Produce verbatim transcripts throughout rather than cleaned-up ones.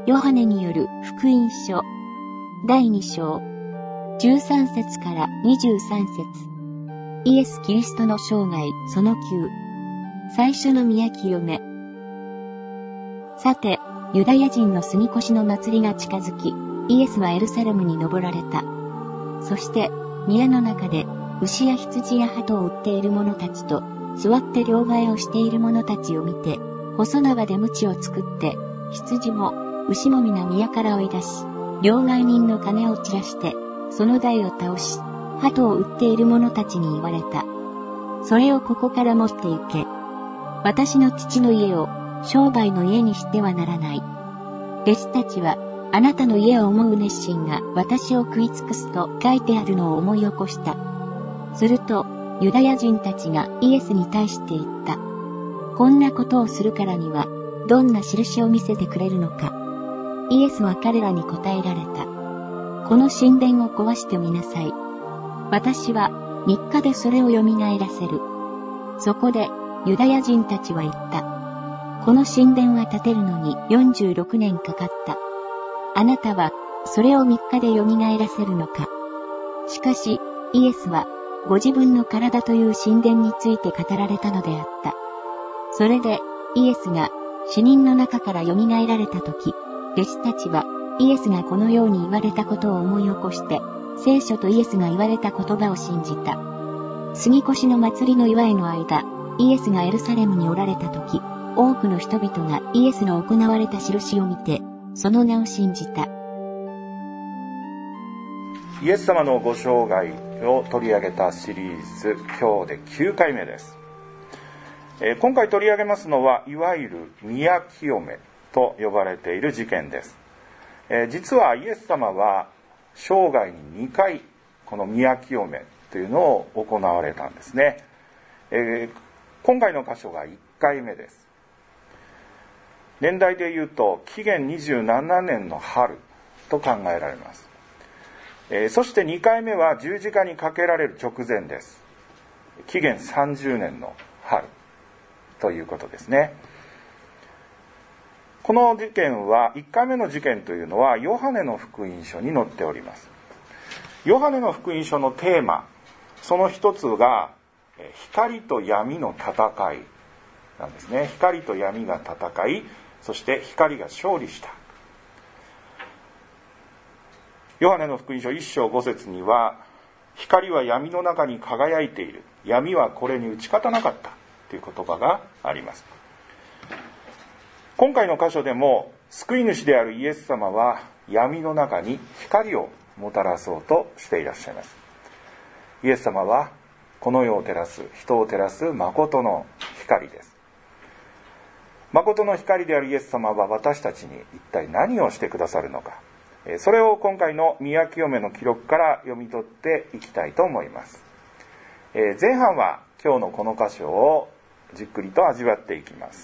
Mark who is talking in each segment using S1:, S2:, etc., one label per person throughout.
S1: ヨハネによる福音書だいに章じゅうさん節からにじゅうさん節、イエス・キリストの生涯そのきゅう、最初の宮清め。さて、ユダヤ人の杉越の祭りが近づき、イエスはエルサレムに登られた。そして、宮の中で牛や羊や鳩を売っている者たちと、座って両替をしている者たちを見て、細長で鞭を作って、羊も牛も皆宮から追い出し、両替人の金を散らして、その台を倒し、鳩を売っている者たちに言われた。それをここから持って行け。私の父の家を商売の家にしてはならない。弟子たちは、あなたの家を思う熱心が私を食い尽くすと書いてあるのを思い起こした。すると、ユダヤ人たちがイエスに対して言った。こんなことをするからには、どんな印を見せてくれるのか。イエスは彼らに答えられた。この神殿を壊してみなさい。私はみっかでそれを蘇らせる。そこでユダヤ人たちは言った。この神殿は建てるのによんじゅうろくねんかかった。あなたはそれをみっかで蘇らせるのか。しかしイエスはご自分の体という神殿について語られたのであった。それでイエスが死人の中から蘇られたとき、弟子たちはイエスがこのように言われたことを思い起こして、聖書とイエスが言われた言葉を信じた。杉越の祭りの祝いの間、イエスがエルサレムにおられたとき、多くの人々がイエスの行われた印を見て、その名を信じた。
S2: イエス様のご生涯を取り上げたシリーズ、今日できゅうかいめです。えー、今回取り上げますのは、いわゆる宮清めと呼ばれている事件です。えー、実はイエス様は生涯ににかいこの宮清めというのを行われたんですね。えー、今回の箇所がいっかいめです。年代でいうと紀元にじゅうななねんの春と考えられます。えー、そしてにかいめは十字架にかけられる直前です。紀元さんじゅうねんの春ということですね。この事件は、いっかいめの事件というのはヨハネの福音書に載っております。ヨハネの福音書のテーマ、その一つが光と闇の戦いなんですね。光と闇が戦い、そして光が勝利した。ヨハネの福音書いっ章ご節には、光は闇の中に輝いている、闇はこれに打ち勝たなかったという言葉があります。今回の箇所でも救い主であるイエス様は闇の中に光をもたらそうとしていらっしゃいます。イエス様はこの世を照らす、人を照らす誠の光です。誠の光であるイエス様は私たちに一体何をしてくださるのか、それを今回の宮清めの記録から読み取っていきたいと思います。前半は今日のこの箇所をじっくりと味わっていきます。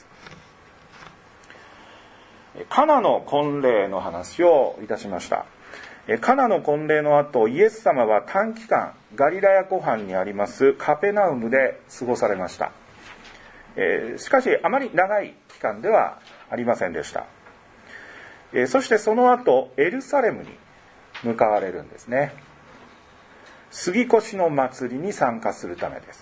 S2: カナの婚礼の話をいたしました。カナの婚礼の後、イエス様は短期間ガリラヤ湖畔にありますカペナウムで過ごされました。しかしあまり長い期間ではありませんでした。そしてその後エルサレムに向かわれるんですね。杉越の祭りに参加するためです。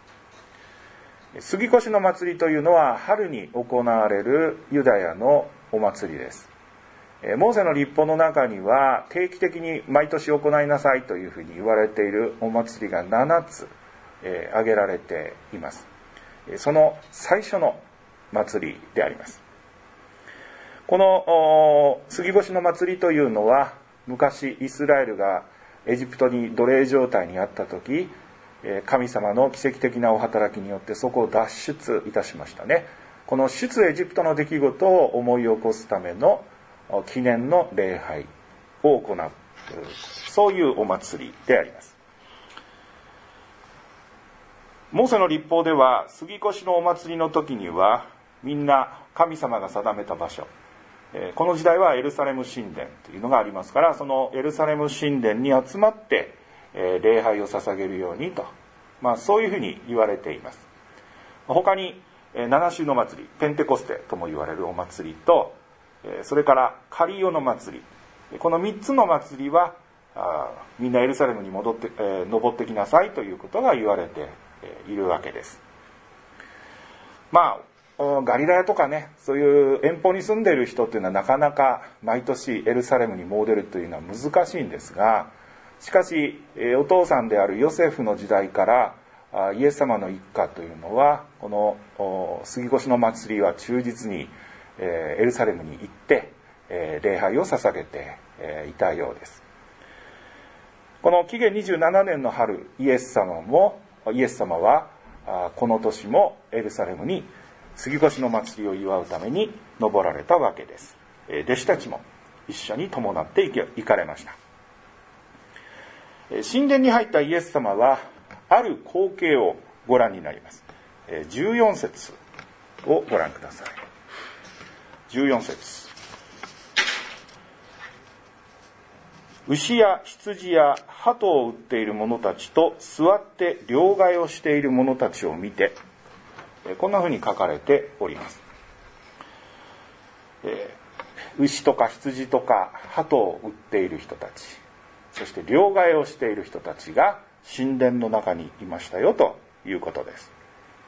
S2: 杉越の祭りというのは春に行われるユダヤのお祭りです。モーセの律法の中には定期的に毎年行いなさいというふうに言われているお祭りがななつ、えー、挙げられています。その最初の祭りであります。この杉越の祭りというのは、昔イスラエルがエジプトに奴隷状態にあった時、神様の奇跡的なお働きによってそこを脱出いたしましたね。この出エジプトの出来事を思い起こすための記念の礼拝を行う、そういうお祭りであります。モーセの律法では杉越のお祭りの時にはみんな神様が定めた場所、この時代はエルサレム神殿というのがありますから、そのエルサレム神殿に集まって礼拝を捧げるようにと、まあ、そういうふうに言われています。他に七週の祭り、ペンテコステとも言われるお祭りと、 それからカリオの祭り、このみっつの祭りはみんなエルサレムに戻って、えー、登ってきなさいということが言われているわけです。まあガリラヤとかね、そういう遠方に住んでいる人っていうのはなかなか毎年エルサレムに戻るというのは難しいんですが、しかし、えー、お父さんであるヨセフの時代からイエス様の一家というのはこの杉越の祭りは忠実に、えー、エルサレムに行って、えー、礼拝を捧げて、えー、いたようです。この紀元にじゅうななねんの春、イエス様もイエス様はこの年もエルサレムに杉越の祭りを祝うために登られたわけです。弟子たちも一緒に伴って行かれました。神殿に入ったイエス様はある光景をご覧になります。じゅうよん節をご覧ください。じゅうよん節。牛や羊や鳩を売っている者たちと座って両替をしている者たちを見て、こんなふうに書かれております。えー、牛とか羊とか鳩を売っている人たち、そして両替をしている人たちが神殿の中にいましたよということです。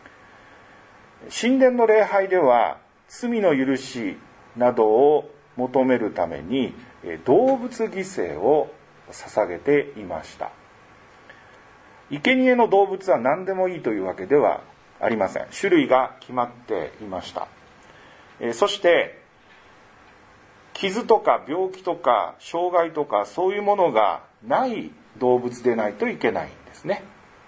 S2: 神殿の礼拝では罪の許しなどを求めるために動物犠牲を捧げていました。生贄の動物は何でもいいというわけではありません。種類が決まっていました。そして傷とか病気とか障害とかそういうものがない動物でないといけないんですね。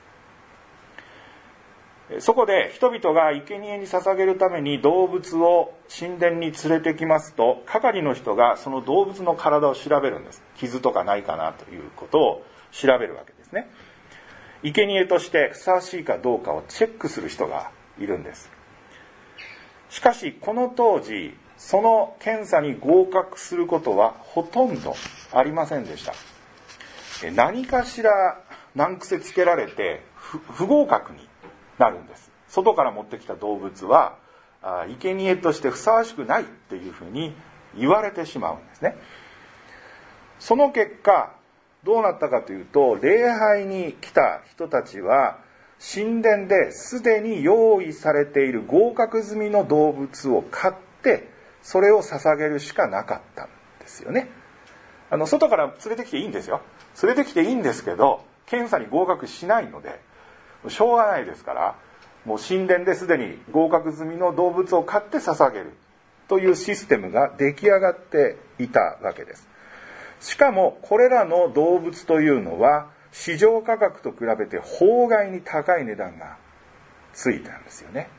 S2: そこで人々が生贄に捧げるために動物を神殿に連れてきますと、係の人がその動物の体を調べるんです。傷とかないかなということを調べるわけですね。生贄としてふさわしいかどうかをチェックする人がいるんです。しかしこの当時、その検査に合格することはほとんどありませんでした。何かしら難癖つけられて不合格になるんです。外から持ってきた動物は生贄としてふさわしくないっていうふうに言われてしまうんですね。その結果どうなったかというと、礼拝に来た人たちは神殿ですでに用意されている合格済みの動物を買ってそれを捧げるしかなかったんですよね。あの外から連れてきていいんですよ。連れてきていいんですけど検査に合格しないのでしょうがないですから、もう神殿ですでに合格済みの動物を買って捧げるというシステムが出来上がっていたわけです。しかもこれらの動物というのは市場価格と比べて法外に高い値段がついたんですよね。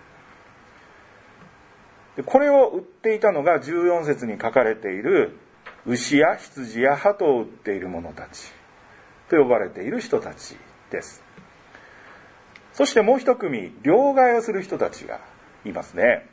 S2: でこれを売っていたのがじゅうよん節に書かれている牛や羊や鳩を売っている者たちと呼ばれている人たちです。そしてもう一組、両替をする人たちがいますね。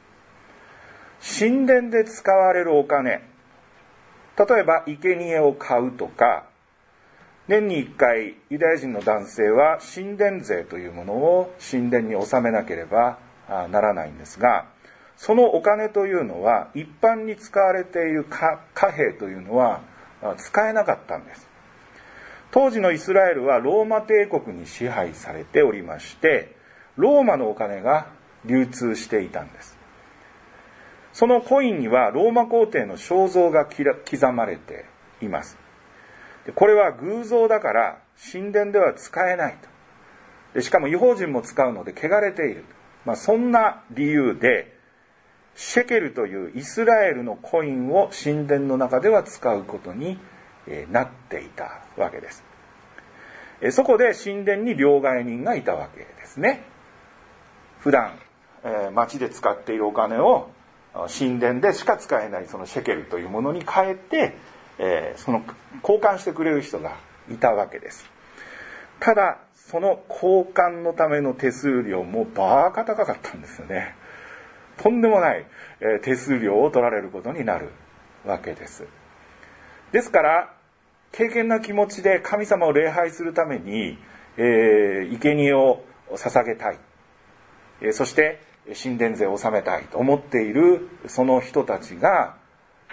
S2: 神殿で使われるお金、例えば生贄を買うとか、年にいっかいユダヤ人の男性は神殿税というものを神殿に納めなければならないんですが、そのお金というのは一般に使われている貨幣というのは使えなかったんです。当時のイスラエルはローマ帝国に支配されておりまして、ローマのお金が流通していたんです。そのコインにはローマ皇帝の肖像が刻まれています。これは偶像だから神殿では使えないと。しかも異邦人も使うので汚れている。まあ、そんな理由でシェケルというイスラエルのコインを神殿の中では使うことになっていたわけです。そこで神殿に両替人がいたわけですね。普段町で使っているお金を神殿でしか使えないそのシェケルというものに変えて、その交換してくれる人がいたわけです。ただその交換のための手数料もバカ高かったんですよね。とんでもない手数料を取られることになるわけです。ですから敬虔な気持ちで神様を礼拝するために、えー、生贄を捧げたい、えー、そして神殿税を納めたいと思っているその人たちが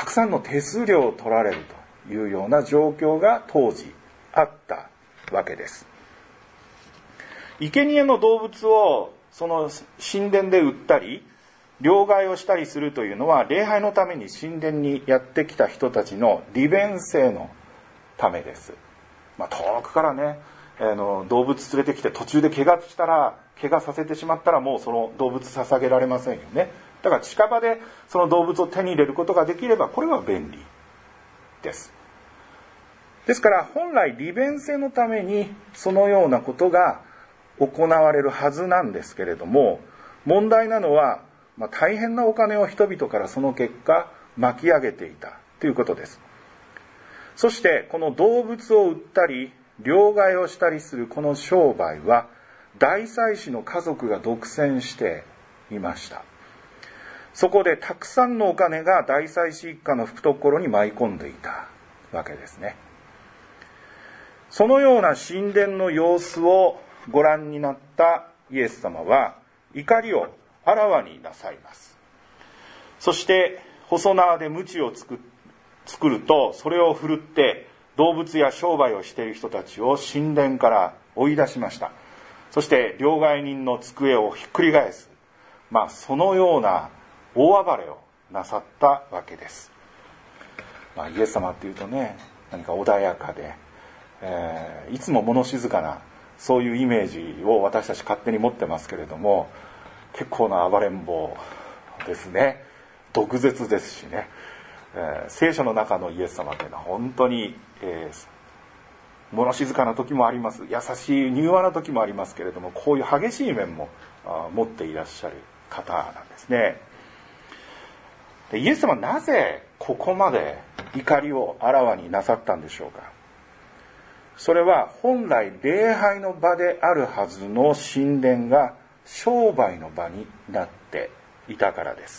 S2: たくさんの手数料を取られるというような状況が当時あったわけです。生贄の動物をその神殿で売ったり両替をしたりするというのは、礼拝のために神殿にやってきた人たちの利便性のためです。まあ、遠くからね、あの動物連れてきて途中で怪我したら怪我させてしまったらもうその動物捧げられませんよね。だから近場でその動物を手に入れることができればこれは便利です。ですから本来利便性のためにそのようなことが行われるはずなんですけれども、問題なのは、まあ、大変なお金を人々からその結果巻き上げていたということです。そしてこの動物を売ったり両替をしたりするこの商売は大祭司の家族が独占していました。そこでたくさんのお金が大祭司一家の懐に舞い込んでいたわけですね。そのような神殿の様子をご覧になったイエス様は怒りをあらわになさいます。そして細縄で鞭を作作るとそれを振るって動物や商売をしている人たちを神殿から追い出しました。そして両替人の机をひっくり返す、まあそのような大暴れをなさったわけです。まあ、イエス様っていうとね、何か穏やかで、えー、いつも物静かなそういうイメージを私たち勝手に持ってますけれども、結構な暴れん坊ですね。毒舌ですしね、えー、聖書の中のイエス様というのは本当に、えー、物静かな時もあります。優しい柔和な時もありますけれども、こういう激しい面も持っていらっしゃる方なんですね。でイエス様はなぜここまで怒りをあらわになさったんでしょうか。それは本来礼拝の場であるはずの神殿が商売の場になっていたからです。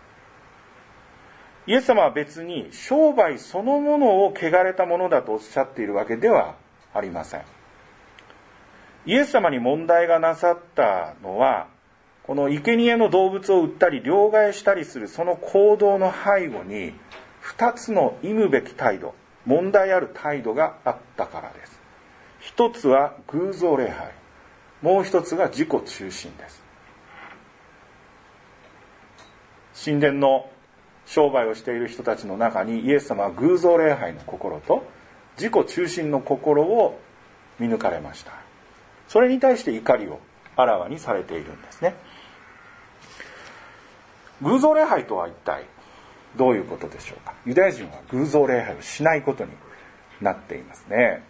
S2: イエス様は別に商売そのものを汚れたものだとおっしゃっているわけではありません。イエス様に問題がなさったのは、この生贄の動物を売ったり両替したりするその行動の背後に二つの忌むべき態度、問題ある態度があったからです。一つは偶像礼拝、もう一つが自己中心です。神殿の商売をしている人たちの中にイエス様は偶像礼拝の心と自己中心の心を見抜かれました。それに対して怒りをあらわにされているんですね。偶像礼拝とは一体どういうことでしょうか。ユダヤ人は偶像礼拝をしないことになっていますね。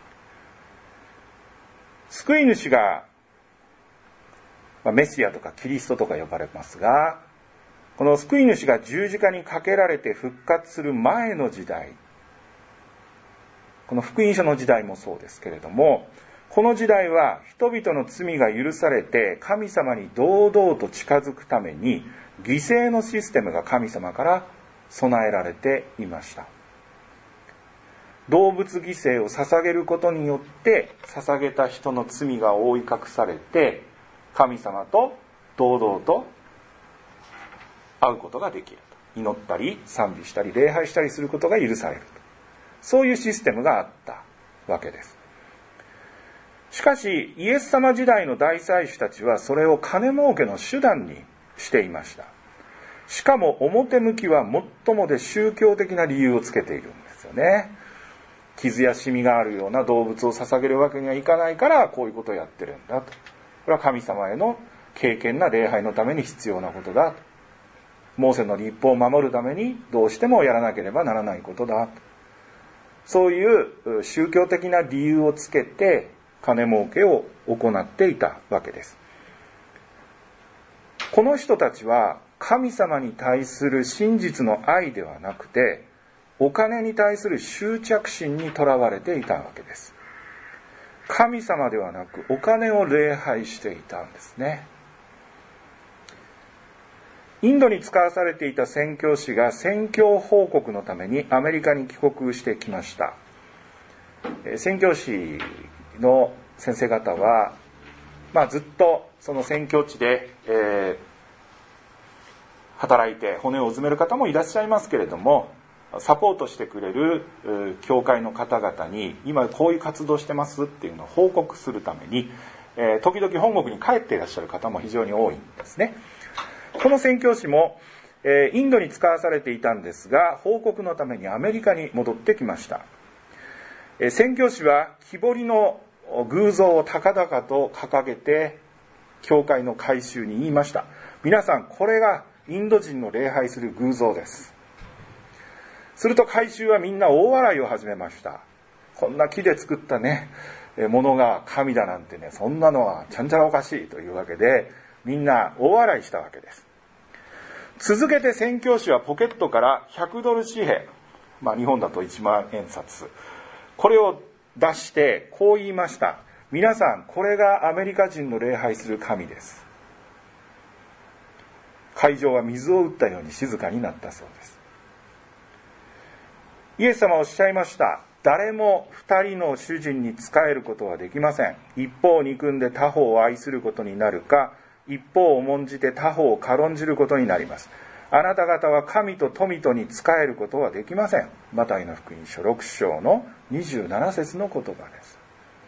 S2: 救い主が、まあ、メシアとかキリストとか呼ばれますが、この救い主が十字架にかけられて復活する前の時代、この福音書の時代もそうですけれども、この時代は人々の罪が許されて神様に堂々と近づくために犠牲のシステムが神様から備えられていました。動物犠牲を捧げることによって捧げた人の罪が覆い隠されて神様と堂々と会うことができると。祈ったり賛美したり礼拝したりすることが許されると。そういうシステムがあったわけです。しかしイエス様時代の大祭司たちはそれを金儲けの手段にしていました。しかも表向きは最もで宗教的な理由をつけているんですよね。傷やシミがあるような動物を捧げるわけにはいかないからこういうことをやってるんだと。これは神様への敬虔な礼拝のために必要なことだと。モーセの律法を守るためにどうしてもやらなければならないことだと。そういう宗教的な理由をつけて金儲けを行っていたわけです。この人たちは神様に対する真実の愛ではなくてお金に対する執着心にとらわれていたわけです。神様ではなくお金を礼拝していたんですね。インドに使わされていた宣教師が宣教報告のためにアメリカに帰国してきました。宣教師の先生方は、まあ、ずっとその宣教地で、えー、 働いて骨をうずめる方もいらっしゃいますけれども、サポートしてくれる教会の方々に今こういう活動してますっていうのを報告するために、えー、時々本国に帰っていらっしゃる方も非常に多いんですね。この宣教師も、えー、インドに使わされていたんですが、報告のためにアメリカに戻ってきました。えー、宣教師は木彫りの偶像を高々と掲げて教会の改宗に言いました。皆さん、これがインド人の礼拝する偶像です。すると改宗はみんな大笑いを始めました。こんな木で作ったねものが神だなんてね、そんなのはちゃんちゃらおかしいというわけで、みんな大笑いしたわけです。続けて宣教師はポケットからひゃくドル紙幣、まあ日本だといちまんえんさつ、これを出してこう言いました。皆さん、これがアメリカ人の礼拝する神です。会場は水を打ったように静かになったそうです。イエス様はおっしゃいました。誰も二人の主人に仕えることはできません。一方を憎んで他方を愛することになるか、一方を重んじて他方を軽んじることになります。あなた方は神と富とに仕えることはできません。マタイの福音書ろく章のにじゅうなな節の言葉です。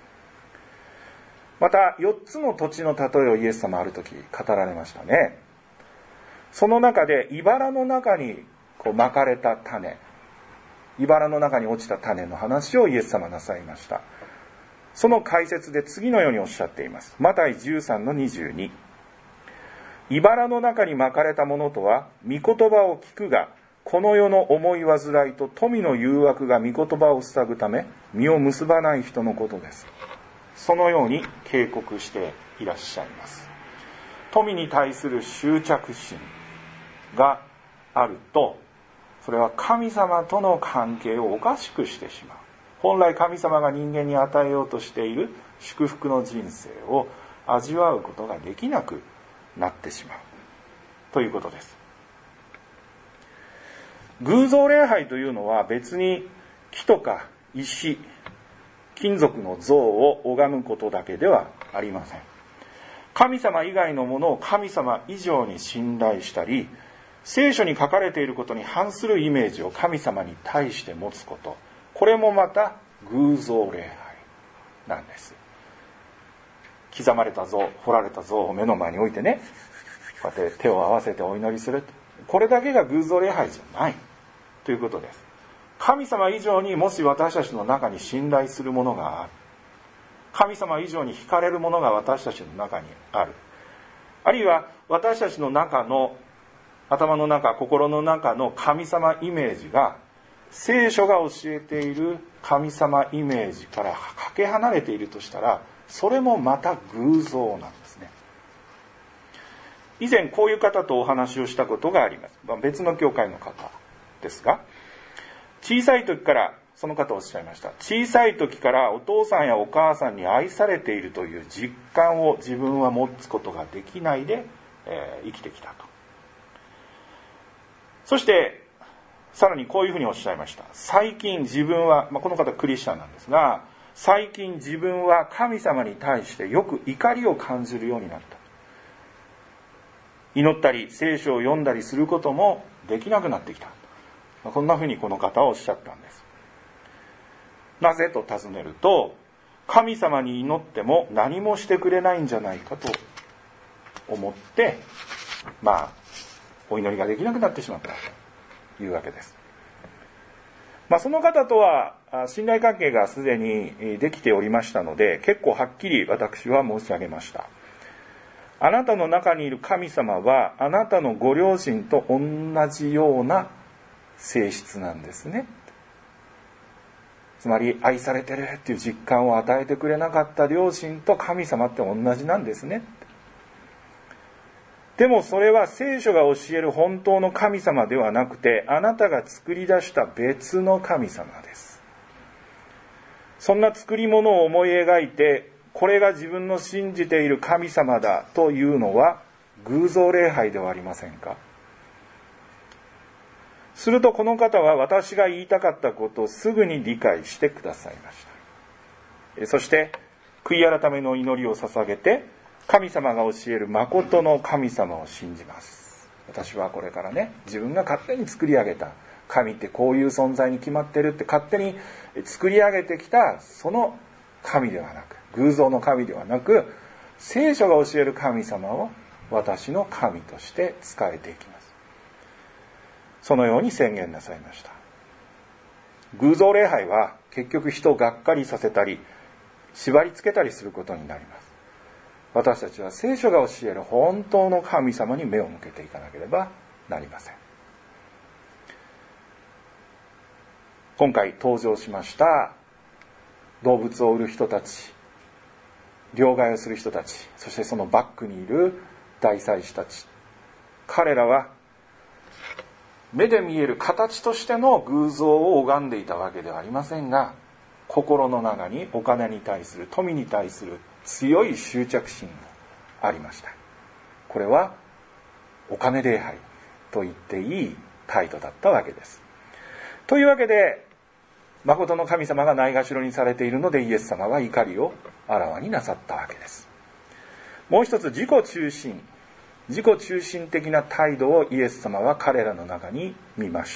S2: またよっつの土地の例えをイエス様ある時語られましたね。その中で茨の中にこうまかれた種、茨の中に落ちた種の話をイエス様なさいました。その解説で次のようにおっしゃっています。マタイじゅうさんのにじゅうに。茨の中にまかれたものとは、御言葉を聞くが、この世の思い煩いと富の誘惑が御言葉を塞ぐため、実を結ばない人のことです。そのように警告していらっしゃいます。富に対する執着心があると、それは神様との関係をおかしくしてしまう。本来神様が人間に与えようとしている祝福の人生を味わうことができなくなってしまうということです。偶像礼拝というのは別に木とか石、金属の像を拝むことだけではありません。神様以外のものを神様以上に信頼したり、聖書に書かれていることに反するイメージを神様に対して持つこと、これもまた偶像礼拝なんです。刻まれた像、彫られた像を目の前に置いてね、こうやって手を合わせてお祈りする、これだけが偶像礼拝じゃないということです。神様以上にもし私たちの中に信頼するものがある、神様以上に惹かれるものが私たちの中にある、あるいは私たちの中の頭の中、心の中の神様イメージが聖書が教えている神様イメージからかけ離れているとしたら、それもまた偶像なんですね。以前こういう方とお話をしたことがあります。別の教会の方ですが、小さい時からその方おっしゃいました。小さい時からお父さんやお母さんに愛されているという実感を自分は持つことができないで、えー、生きてきたと。そしてさらにこういうふうにおっしゃいました。最近自分は、まあ、この方クリスチャンなんですが、最近自分は神様に対してよく怒りを感じるようになった。祈ったり聖書を読んだりすることもできなくなってきた。まあ、こんなふうにこの方はおっしゃったんです。なぜと尋ねると、神様に祈っても何もしてくれないんじゃないかと思って、まあお祈りができなくなってしまったというわけです。まあ、その方とは信頼関係がすでにできておりましたので、結構はっきり私は申し上げました。あなたの中にいる神様はあなたのご両親と同じような性質なんですね。つまり愛されてるっていう実感を与えてくれなかった両親と神様って同じなんですね。でもそれは聖書が教える本当の神様ではなくて、あなたが作り出した別の神様です。そんな作り物を思い描いて、これが自分の信じている神様だというのは偶像礼拝ではありませんか。するとこの方は私が言いたかったことをすぐに理解してくださいました。そして悔い改めの祈りを捧げて、神様が教える誠の神様を信じます私はこれからね、自分が勝手に作り上げた神ってこういう存在に決まってるって勝手に作り上げてきたその神ではなく、偶像の神ではなく、聖書が教える神様を私の神として仕えていきます。そのように宣言なさいました。偶像礼拝は結局人をがっかりさせたり縛り付けたりすることになります。私たちは聖書が教える本当の神様に目を向けていかなければなりません。今回登場しました動物を売る人たち、両替をする人たち、そしてそのバックにいる大祭司たち、彼らは目で見える形としての偶像を拝んでいたわけではありませんが、心の中にお金に対する、富に対する強い執着心がありました。これはお金礼拝と言っていい態度だったわけです。というわけで、誠の神様がないがしろにされているので、イエス様は怒りをあらわになさったわけです。もう一つ、自己中心自己中心的な態度をイエス様は彼らの中に見ました。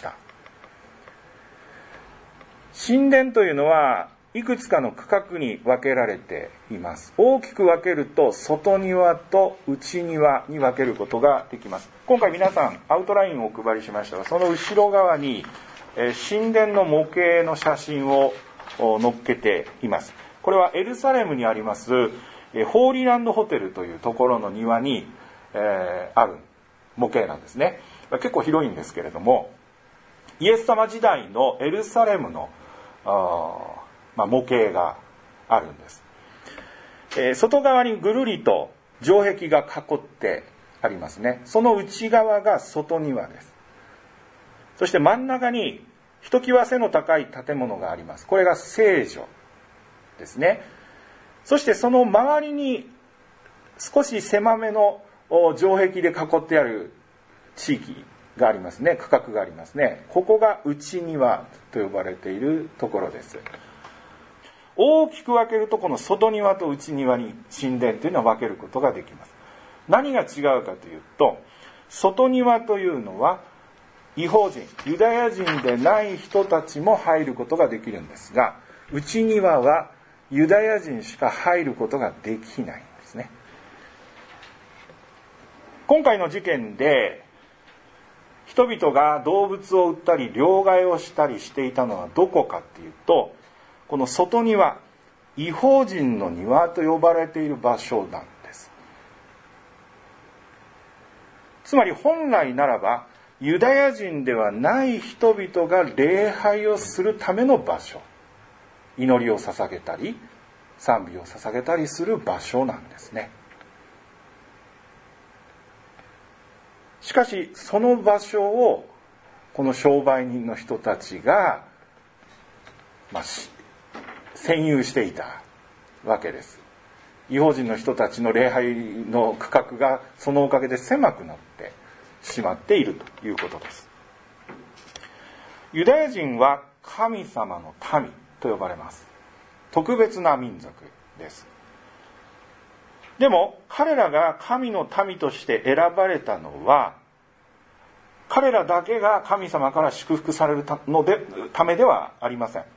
S2: 神殿というのはいくつかの区画に分けられています。大きく分けると外庭と内庭に分けることができます。今回皆さんアウトラインをお配りしましたが、その後ろ側に神殿の模型の写真を載っけています。これはエルサレムにありますホーリーランドホテルというところの庭にえー、ある模型なんですね。結構広いんですけれども、イエス様時代のエルサレムのあ、まあ、模型があるんです、えー、外側にぐるりと城壁が囲ってありますね。その内側が外庭です。そして真ん中にひときわ背の高い建物があります。これが聖所ですね。そしてその周りに少し狭めの城壁で囲ってある地域がありますね。区画がありますね。ここが内庭と呼ばれているところです。大きく分けるとこの外庭と内庭に神殿というのは分けることができます。何が違うかというと、外庭というのは異邦人、ユダヤ人でない人たちも入ることができるんですが、内庭はユダヤ人しか入ることができないんですね。今回の事件で人々が動物を売ったり両替をしたりしていたのはどこかっていうと、この外庭、異邦人の庭と呼ばれている場所なんです。つまり本来ならばユダヤ人ではない人々が礼拝をするための場所、祈りを捧げたり賛美を捧げたりする場所なんですね。しかしその場所をこの商売人の人たちが、まあ、占有していたわけです。異邦人の人たちの礼拝の区画がそのおかげで狭くなってしまっているということです。ユダヤ人は神様の民と呼ばれます。特別な民族です。でも彼らが神の民として選ばれたのは、彼らだけが神様から祝福されるのでためではありません。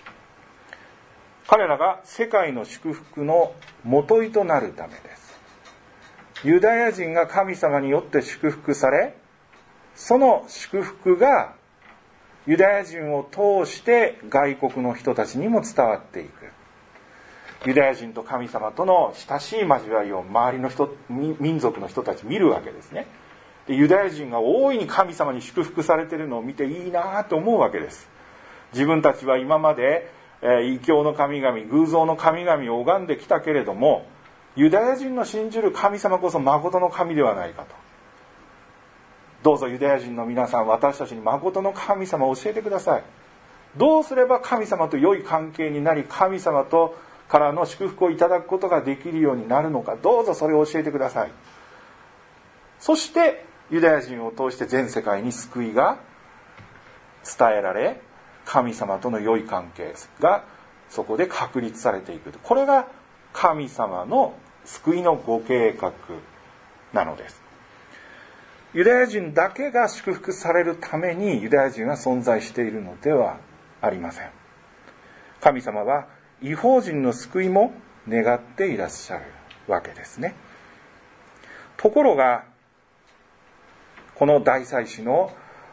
S2: 彼らが世界の祝福の元井となるためです。ユダヤ人が神様によって祝福され、その祝福がユダヤ人を通して外国の人たちにも伝わっていく。ユダヤ人と神様との親しい交わりを周りの人、民族の人たち見るわけですね。で、ユダヤ人が大いに神様に祝福されているのを見ていいなと思うわけです。自分たちは今まで、えー、異教の神々、偶像の神々を拝んできたけれども、ユダヤ人の信じる神様こそ誠の神ではないかと。どうぞユダヤ人の皆さん、私たちに誠の神様を教えてください。どうすれば神様と良い関係になり、神様とからの祝福をいただくことができるようになるのか、どうぞそれを教えてください。そしてユダヤ人を通して全世界に救いが伝えられ、神様との良い関係がそこで確立されていく。これが神様の救いのご計画なのです。 ユダヤ人だけが祝福されるためにユダヤ人は存在しているのではありません。神様は異邦人の救いも願っていらっしゃるわけですね。ところがこの大祭司の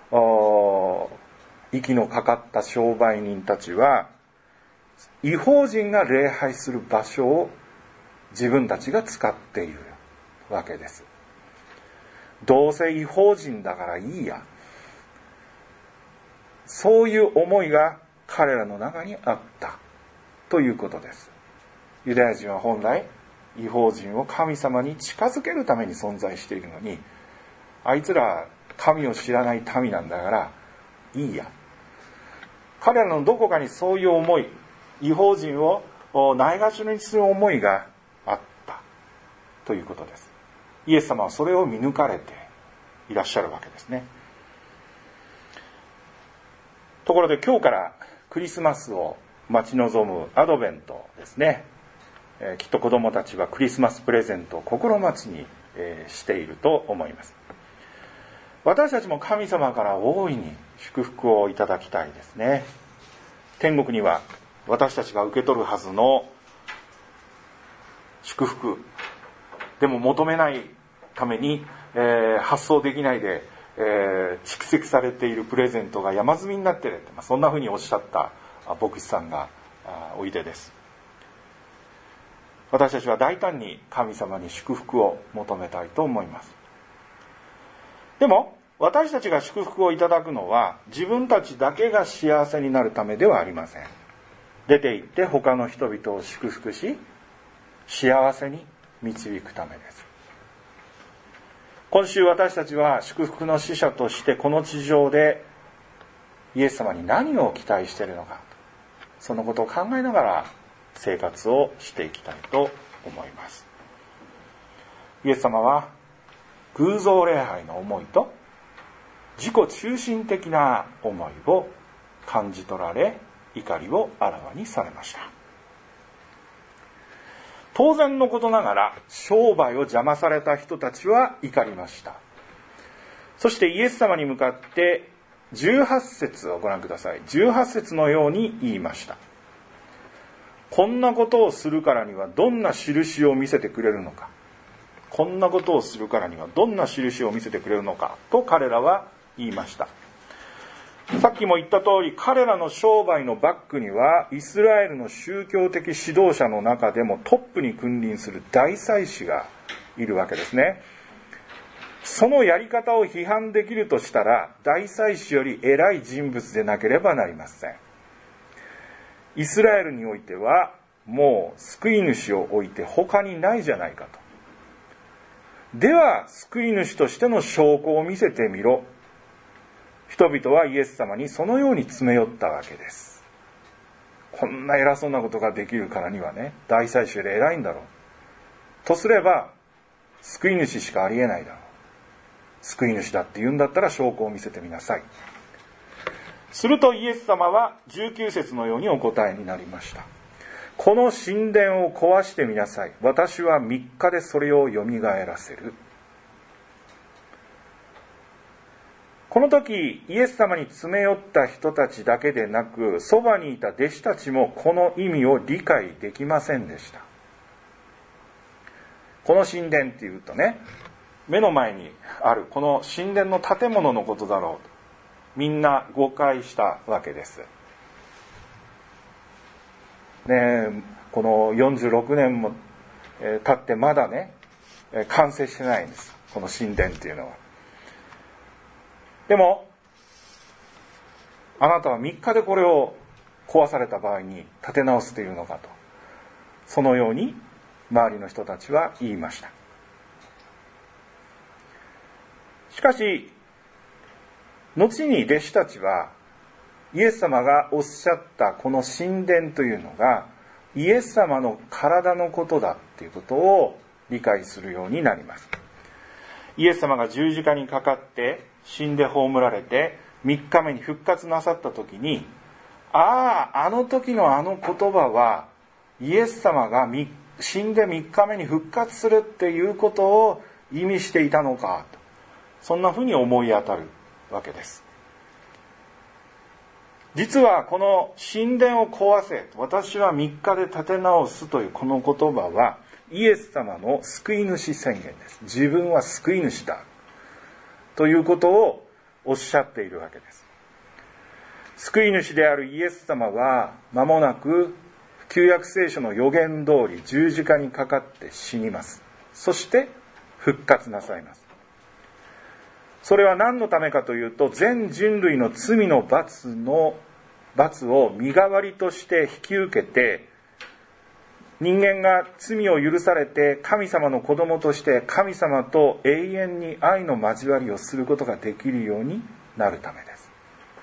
S2: 息のかかった商売人たちは異邦人が礼拝する場所を自分たちが使っているわけです。どうせ異邦人だからいいや、そういう思いが彼らの中にあったということです。ユダヤ人は本来異邦人を神様に近づけるために存在しているのに、あいつら神を知らない民なんだからいいや、彼らのどこかにそういう思い、異邦人をないがしろにする思いがあったということです。イエス様はそれを見抜かれていらっしゃるわけですね。ところで今日からクリスマスを待ち望むアドベントですね、えー、きっと子どもたちはクリスマスプレゼントを心待ちに、えー、していると思います。私たちも神様から大いに祝福をいただきたいですね。天国には私たちが受け取るはずの祝福でも求めないために、えー、発送できないで、えー、蓄積されているプレゼントが山積みになっている、まあ、そんなふうにおっしゃった牧師さんがおいでです。私たちは大胆に神様に祝福を求めたいと思います。でも私たちが祝福をいただくのは自分たちだけが幸せになるためではありません。出て行って他の人々を祝福し幸せに導くためです。今週私たちは祝福の使者としてこの地上でイエス様に何を期待しているのか、そのことを考えながら生活をしていきたいと思います。イエス様は偶像礼拝の思いと自己中心的な思いを感じ取られ、怒りをあらわにされました。当然のことながら商売を邪魔された人たちは怒りました。そしてイエス様に向かってじゅうはち節をご覧ください。じゅうはち節のように言いました。こんなことをするからにはどんな印を見せてくれるのか。こんなことをするからにはどんな印を見せてくれるのかと彼らは言いました。さっきも言った通り、彼らの商売のバックにはイスラエルの宗教的指導者の中でもトップに君臨する大祭司がいるわけですね。そのやり方を批判できるとしたら大祭司より偉い人物でなければなりません。イスラエルにおいてはもう救い主を置いて他にないじゃないかと。では救い主としての証拠を見せてみろ。人々はイエス様にそのように詰め寄ったわけです。こんな偉そうなことができるからにはね、大祭司より偉いんだろうとすれば救い主しかありえないだろう。救い主だって言うんだったら証拠を見せてみなさい。するとイエス様はじゅうきゅう節のようにお答えになりました。この神殿を壊してみなさい。私はみっかでそれをよみがえらせる。この時イエス様に詰め寄った人たちだけでなく、そばにいた弟子たちもこの意味を理解できませんでした。この神殿っていうとね、目の前にあるこの神殿の建物のことだろうとみんな誤解したわけです。ね、このよんじゅうろくねんも経ってまだね完成してないんです、この神殿っていうのは。でもあなたはみっかでこれを壊された場合に建て直すというのかと、そのように周りの人たちは言いました。しかし後に弟子たちはイエス様がおっしゃったこの神殿というのがイエス様の体のことだということを理解するようになります。イエス様が十字架にかかって死んで葬られてみっかめに復活なさった時に、ああ、あの時のあの言葉はイエス様が死んでみっかめに復活するっていうことを意味していたのかと、 そんなふうに思い当たるわけです。実はこの神殿を壊せ、私はみっかで建て直すというこの言葉はイエス様の救い主宣言です。自分は救い主だということをおっしゃっているわけです。救い主であるイエス様は間もなく旧約聖書の予言通り十字架にかかって死にます。そして復活なさいます。それは何のためかというと、全人類の罪の罰の罰を身代わりとして引き受けて、人間が罪を許されて神様の子供として神様と永遠に愛の交わりをすることができるようになるためです。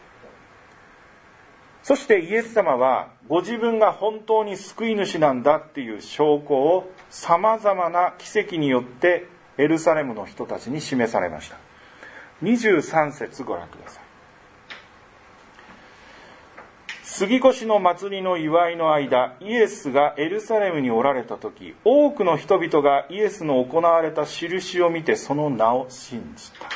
S2: そしてイエス様はご自分が本当に救い主なんだっていう証拠をさまざまな奇跡によってエルサレムの人たちに示されました。にじゅうさん節ご覧ください。杉越の祭りの祝いの間、イエスがエルサレムにおられた時、多くの人々がイエスの行われた印を見てその名を信じた。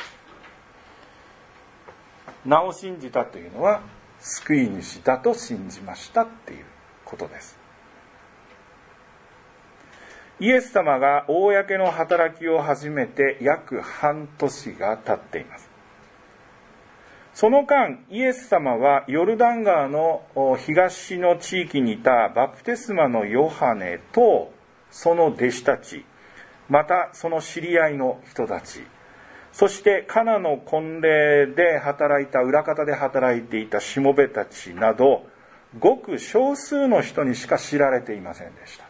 S2: 名を信じたというのは救い主だと信じましたっていうことです。イエス様が公の働きを始めて約半年が経っています。その間、イエス様はヨルダン川の東の地域にいたバプテスマのヨハネとその弟子たち、またその知り合いの人たち、そしてカナの婚礼で働いた、裏方で働いていたしもべたちなど、ごく少数の人にしか知られていませんでした。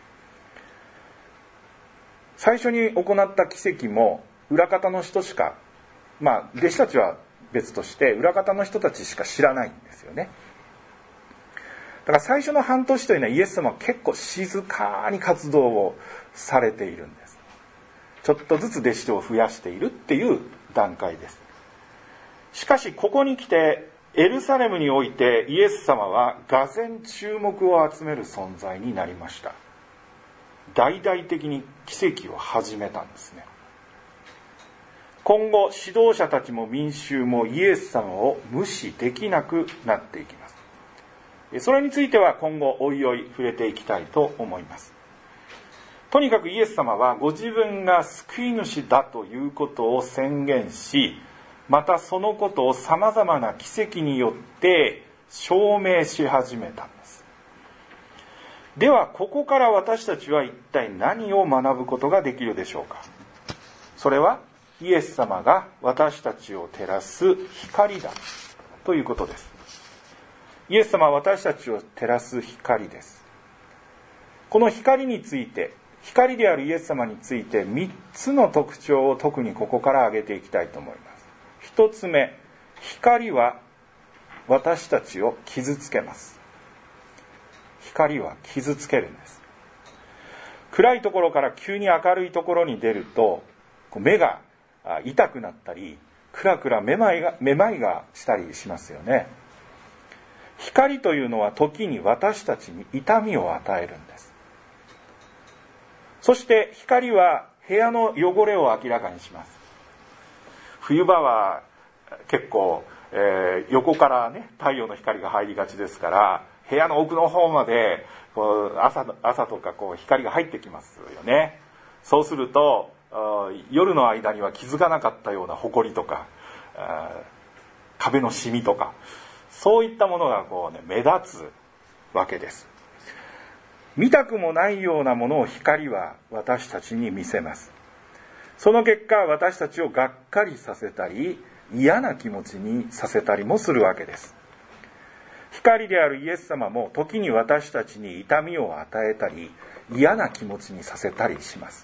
S2: 最初に行った奇跡も裏方の人しか、まあ弟子たちは別として裏方の人たちしか知らないんですよね。だから最初の半年というのはイエス様は結構静かに活動をされているんです。ちょっとずつ弟子を増やしているっていう段階です。しかしここに来てエルサレムにおいてイエス様は俄然注目を集める存在になりました。大々的に奇跡を始めたんですね。今後指導者たちも民衆もイエス様を無視できなくなっていきます。それについては今後おいおい触れていきたいと思います。とにかくイエス様はご自分が救い主だということを宣言し、またそのことをさまざまな奇跡によって証明し始めたんです。ではここから私たちは一体何を学ぶことができるでしょうか。それはイエス様が私たちを照らす光だということです。イエス様は私たちを照らす光です。この光について、光であるイエス様についてみっつの特徴を特にここから挙げていきたいと思います。一つ目、光は私たちを傷つけます。光は傷つけるんです。暗いところから急に明るいところに出ると目が痛くなったりクラクラめまいが、めまいがしたりしますよね。光というのは時に私たちに痛みを与えるんです。そして光は部屋の汚れを明らかにします。冬場は結構、えー、横からね太陽の光が入りがちですから部屋の奥の方までこう 朝, 朝とかこう光が入ってきますよね。そうすると夜の間には気づかなかったような埃とか壁のシミとかそういったものがこう、ね、目立つわけです。見たくもないようなものを光は私たちに見せます。その結果私たちをがっかりさせたり嫌な気持ちにさせたりもするわけです。光であるイエス様も時に私たちに痛みを与えたり嫌な気持ちにさせたりします。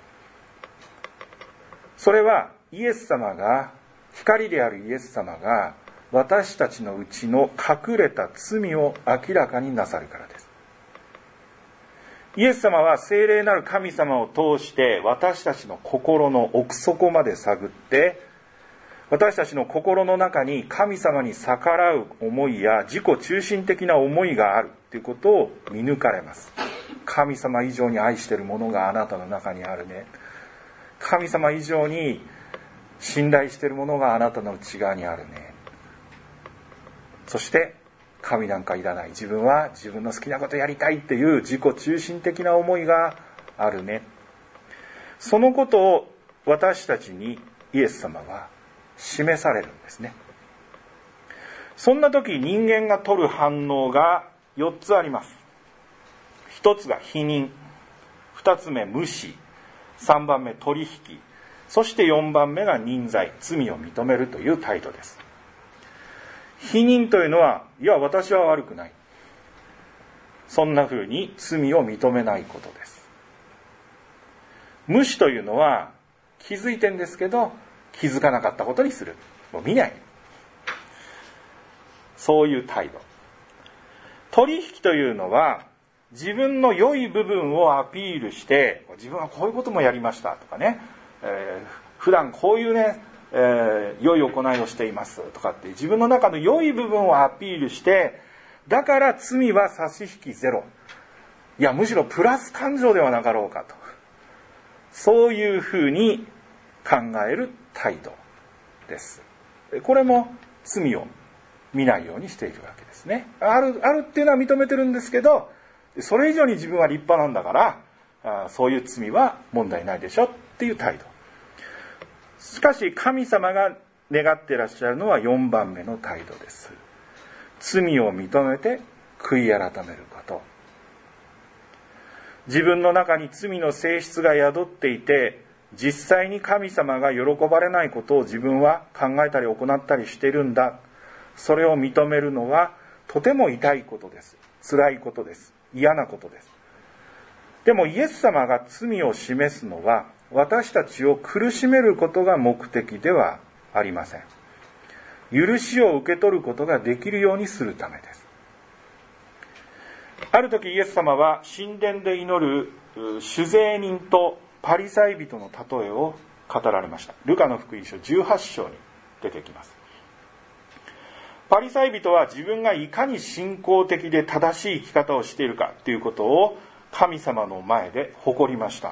S2: それはイエス様が光であるイエス様が私たちのうちの隠れた罪を明らかになさるからです。イエス様は聖霊なる神様を通して私たちの心の奥底まで探って私たちの心の中に神様に逆らう思いや自己中心的な思いがあるということを見抜かれます。神様以上に愛しているものがあなたの中にあるね。神様以上に信頼しているものがあなたの内側にあるね。そして神なんかいらない、自分は自分の好きなことやりたいっていう自己中心的な思いがあるね。そのことを私たちにイエス様は示されるんですね。そんな時人間が取る反応がよっつあります。一つが否認、二つ目無視、三番目取引、そして四番目が認罪、罪を認めるという態度です。否認というのは、いや私は悪くない、そんなふうに罪を認めないことです。無視というのは、気づいてんですけど気づかなかったことにする、もう見ない、そういう態度。取引というのは、自分の良い部分をアピールして、自分はこういうこともやりましたとかね、えー、普段こういうね、えー、良い行いをしていますとかって自分の中の良い部分をアピールして、だから罪は差し引きゼロ、いやむしろプラス感情ではなかろうかと、そういうふうに考える態度です。これも罪を見ないようにしているわけですね。ある、あるっていうのは認めてるんですけど、それ以上に自分は立派なんだから、あそういう罪は問題ないでしょっていう態度。しかし神様が願っていらっしゃるのはよんばんめの態度です。罪を認めて悔い改めること。自分の中に罪の性質が宿っていて、実際に神様が喜ばれないことを自分は考えたり行ったりしているんだ。それを認めるのはとても痛いことです。辛いことです。嫌なことです。でもイエス様が罪を示すのは、私たちを苦しめることが目的ではありません。許しを受け取ることができるようにするためです。ある時イエス様は神殿で祈る主税人とパリサイ人の例えを語られました。ルカの福音書じゅうはち章に出てきます。パリサイ人は自分がいかに信仰的で正しい生き方をしているかということを神様の前で誇りました。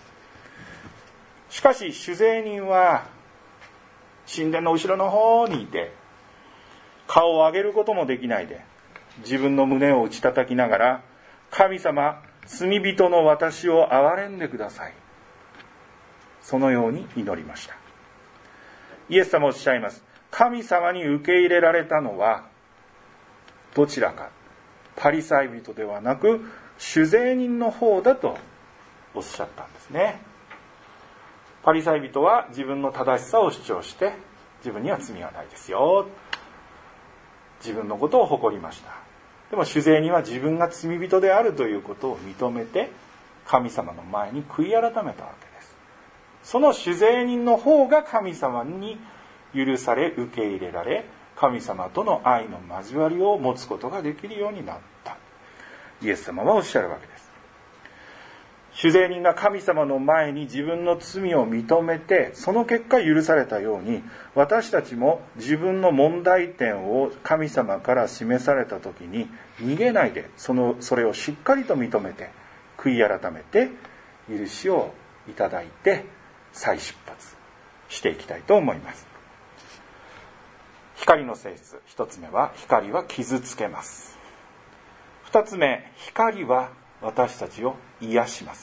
S2: しかし主税人は神殿の後ろの方にいて、顔を上げることもできないで、自分の胸を打ち叩きながら、神様、罪人の私を憐れんでください、そのように祈りました。イエス様おっしゃいます。神様に受け入れられたのはどちらか、パリサイ人ではなく主税人の方だとおっしゃったんですね。パリサイ人は自分の正しさを主張して、自分には罪はないですよ、自分のことを誇りました。でも主税人は自分が罪人であるということを認めて、神様の前に悔い改めたわけです。その主税人の方が神様に許され、受け入れられ、神様との愛の交わりを持つことができるようになった、イエス様はおっしゃるわけです。主税人が神様の前に自分の罪を認めて、その結果許されたように、私たちも自分の問題点を神様から示された時に逃げないで、そのそれをしっかりと認めて、悔い改めて許しをいただいて再出発していきたいと思います。光の性質、一つ目は光は傷つけます。二つ目、光は私たちを癒します。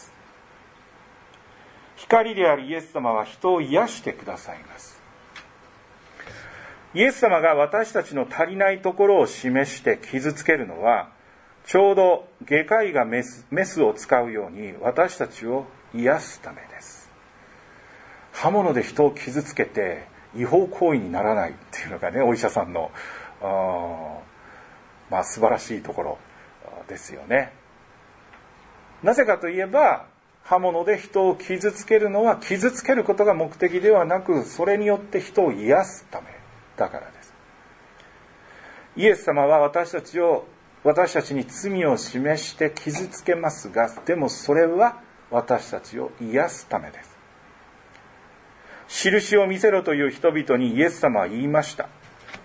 S2: 光であるイエス様は人を癒してくださいます。イエス様が私たちの足りないところを示して傷つけるのは、ちょうど外科医がメス、メスを使うように私たちを癒すためです。刃物で人を傷つけて違法行為にならないっていうのがね、お医者さんのあまあ素晴らしいところですよね。なぜかといえば、刃物で人を傷つけるのは傷つけることが目的ではなく、それによって人を癒すためだからです。イエス様は私たちを私たちに罪を示して傷つけますが、でもそれは私たちを癒すためです。印を見せろという人々にイエス様は言いました。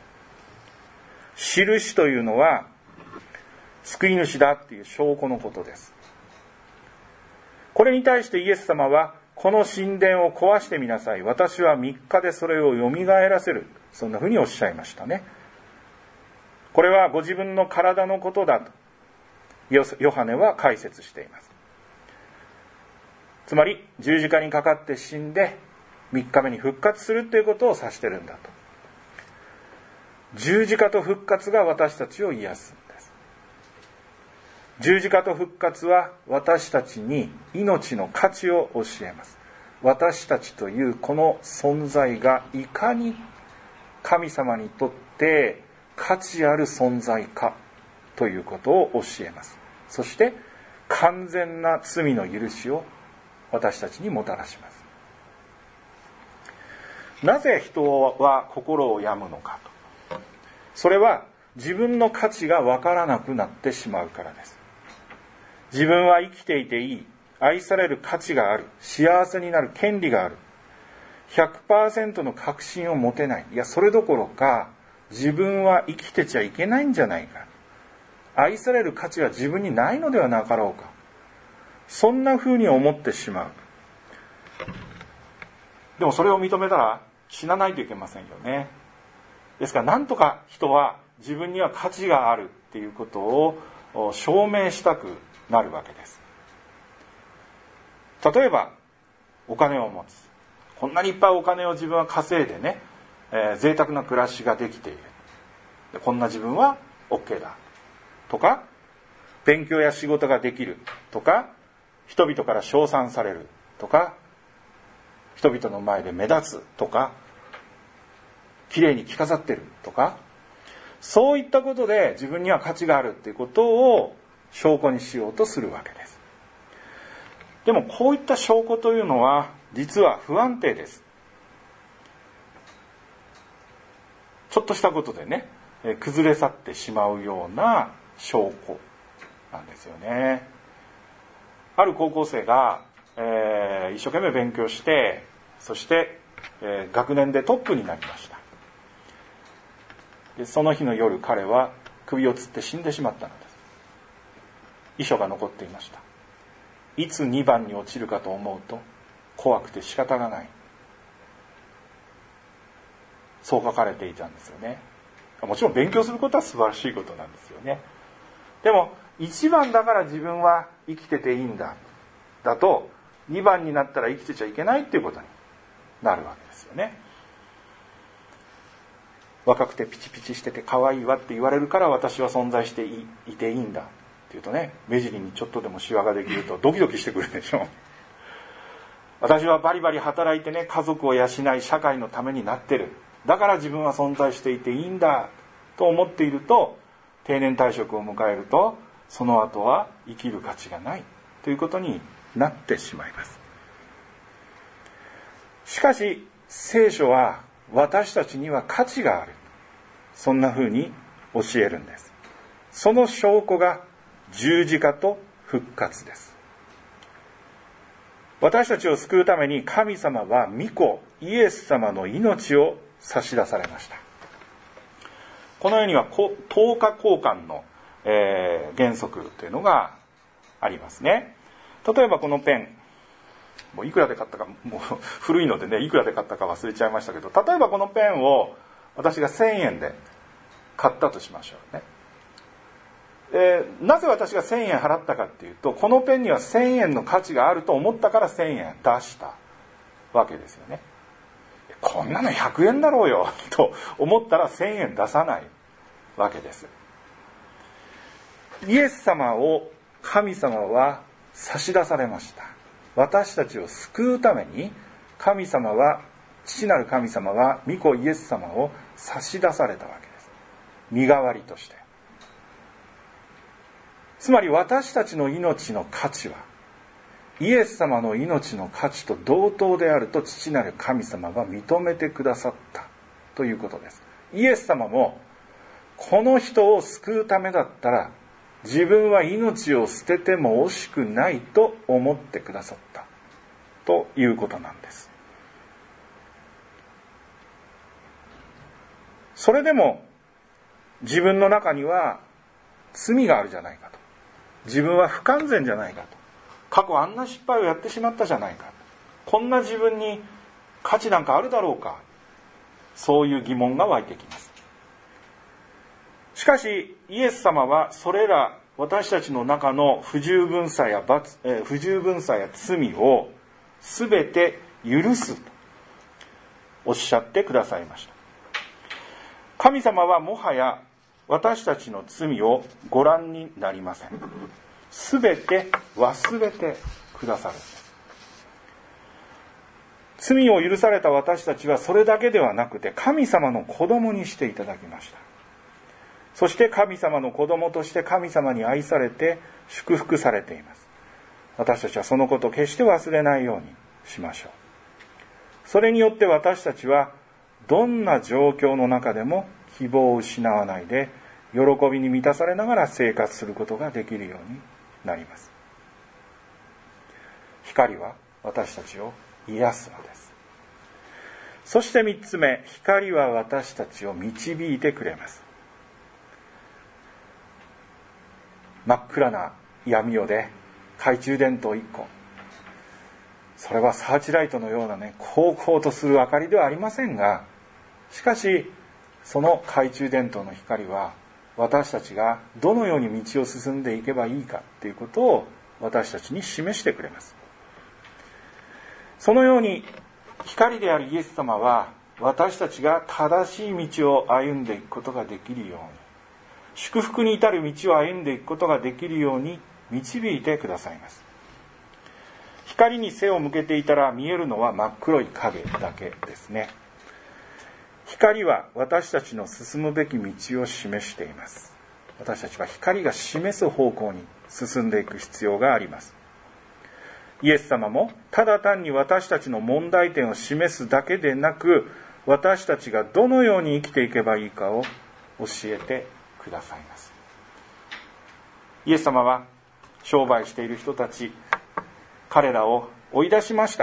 S2: 印というのは救い主だっていう証拠のことです。これに対してイエス様は、 この神殿を壊してみなさい。私はみっかでそれをよみがえらせる。そんなふうにおっしゃいましたね。これはご自分の体のことだとヨハネは解説しています。つまり十字架にかかって死んでみっかめに復活するということを指しているんだと。十字架と復活が私たちを癒すんです。十字架と復活は私たちに命の価値を教えます。私たちというこの存在がいかに神様にとって価値ある存在かということを教えます。そして完全な罪の許しを私たちにもたらします。なぜ人は心を病むのかと。それは自分の価値が分からなくなってしまうからです。自分は生きていていい、愛される価値がある、幸せになる権利がある、ひゃくパーセント の確信を持てない。いや、それどころか自分は生きてちゃいけないんじゃないか、愛される価値は自分にないのではなかろうか、そんな風に思ってしまう。でもそれを認めたら死なないといけませんよね。ですからなんとか人は自分には価値があるっていうことを証明したくなるわけです。例えばお金を持つ、こんなにいっぱいお金を自分は稼いでね、えー、贅沢な暮らしができている、でこんな自分は OK だとか、勉強や仕事ができるとか、人々から称賛されるとか、人々の前で目立つとか、きれいに着飾ってるとか、そういったことで自分には価値があるっていうことを証拠にしようとするわけです。でもこういった証拠というのは実は不安定です。ちょっとしたことでね、崩れ去ってしまうような証拠なんですよね。ある高校生が、えー、一生懸命勉強して、そして、えー、学年でトップになりました。でその日の夜、彼は首をつって死んでしまったのです。遺書が残っていました。いつにばんに落ちるかと思うと怖くて仕方がない、そう書かれていたんですよね。もちろん勉強することは素晴らしいことなんですよね。でもいちばんだから自分は生きてていいんだだと、にばんになったら生きてちゃいけないっていうことになるわけですよね。若くてピチピチしてて可愛いわって言われるから私は存在して い, いていいんだっていうとね、目尻にちょっとでもシワができるとドキドキしてくるでしょ。私はバリバリ働いてね、家族を養い社会のためになってる、だから自分は存在していていいんだと思っていると、定年退職を迎えるとその後は生きる価値がないということになってしまいます。しかし聖書は私たちには価値がある、そんな風に教えるんです。その証拠が十字架と復活です。私たちを救うために神様は御子イエス様の命を差し出されました。この世には等価交換の、えー、原則というのがありますね。例えばこのペン、もういくらで買ったか、もう古いのでね、いくらで買ったか忘れちゃいましたけど、例えばこのペンを私がせんえんで買ったとしましょうね。えー、なぜ私がせんえん払ったかっていうと、このペンにはせんえんの価値があると思ったからせんえん出したわけですよね。こんなのひゃくえんだろうよと思ったらせんえん出さないわけです。イエス様を神様は差し出されました。私たちを救うために神様は、父なる神様は御子イエス様を差し出されたわけです。身代わりとして。つまり私たちの命の価値はイエス様の命の価値と同等であると父なる神様が認めてくださったということです。イエス様もこの人を救うためだったら自分は命を捨てても惜しくないと思ってくださったということなんです。それでも自分の中には罪があるじゃないかと、自分は不完全じゃないかと、過去あんな失敗をやってしまったじゃないか、 こんな自分に価値なんかあるだろうか、そういう疑問が湧いてきます。しかしイエス様はそれら私たちの中の不十分さや罰、えー、不十分さや罪をすべて許すとおっしゃってくださいました。神様はもはや私たちの罪をご覧になりません。すべて忘れてくださるんです。罪を許された私たちはそれだけではなくて、神様の子供にしていただきました。そして神様の子供として神様に愛されて祝福されています。私たちはそのことを決して忘れないようにしましょう。それによって私たちはどんな状況の中でも希望を失わないで喜びに満たされながら生活することができるようになります。光は私たちを癒すのです。そして三つ目、光は私たちを導いてくれます。真っ暗な闇夜で懐中電灯一個、それはサーチライトのようなね、こうこうとする明かりではありませんが、しかしその懐中電灯の光は私たちがどのように道を進んでいけばいいかということを私たちに示してくれます。そのように光であるイエス様は私たちが正しい道を歩んでいくことができるように、祝福に至る道を歩んでいくことができるように導いてくださいます。光に背を向けていたら見えるのは真っ黒い影だけですね。光は私たちの進むべき道を示しています。私たちは光が示す方向に進んでいく必要があります。イエス様もただ単に私たちの問題点を示すだけでなく、私たちがどのように生きていけばいいかを教えてくださいます。イエス様は商売している人たち、彼らを追い出しました。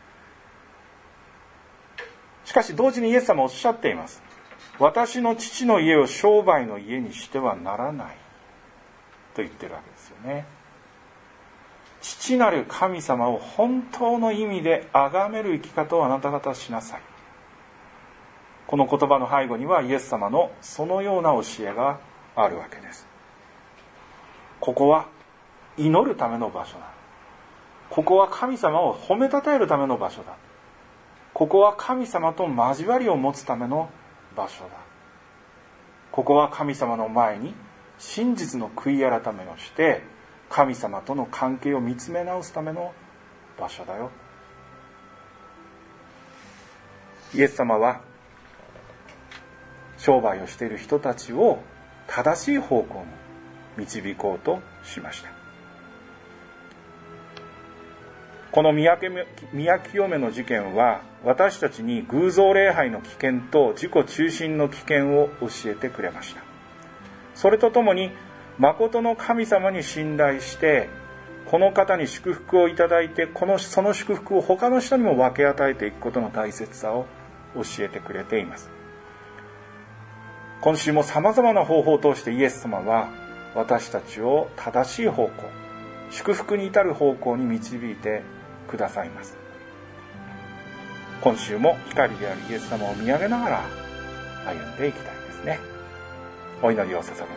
S2: しかし同時にイエス様はおっしゃっています。私の父の家を商売の家にしてはならないと言ってるわけですよね。父なる神様を本当の意味で崇める生き方をあなた方はしなさい。この言葉の背後にはイエス様のそのような教えがあるわけです。ここは祈るための場所だ。ここは神様を褒めたたえるための場所だ。ここは神様と交わりを持つための場所だ。ここは神様の前に真実の悔い改めをして神様との関係を見つめ直すための場所だよ。イエス様は商売をしている人たちを正しい方向に導こうとしました。この宮清めの事件は私たちに偶像礼拝の危険と自己中心の危険を教えてくれました。それとともに誠の神様に信頼してこの方に祝福をいただいてこのその祝福を他の人にも分け与えていくことの大切さを教えてくれています。今週もさまざまな方法を通してイエス様は私たちを正しい方向、祝福に至る方向に導いてくださいます。今週も光であるイエス様を見上げながら歩んでいきたいですね。お祈りを捧げます。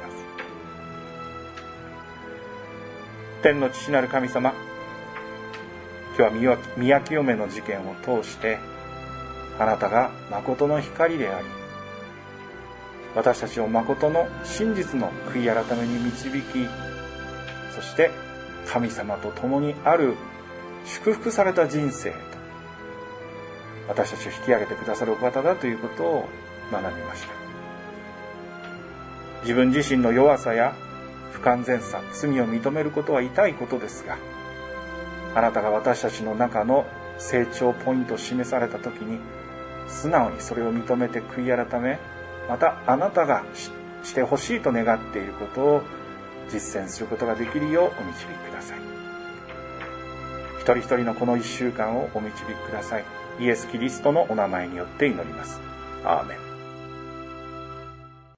S2: 天の父なる神様、今日は宮清めの事件を通してあなたが誠の光であり、私たちを誠の真実の悔い改めに導き、そして神様と共にある祝福された人生へと私たちを引き上げてくださるお方だということを学びました。自分自身の弱さや不完全さ、罪を認めることは痛いことですが、あなたが私たちの中の成長ポイントを示されたときに素直にそれを認めて悔い改め、またあなたが し, してほしいと願っていることを実践することができるようお導きください。一人一人のこの一週間をお導きください。イエス・キリストのお名前によって祈ります。アーメン。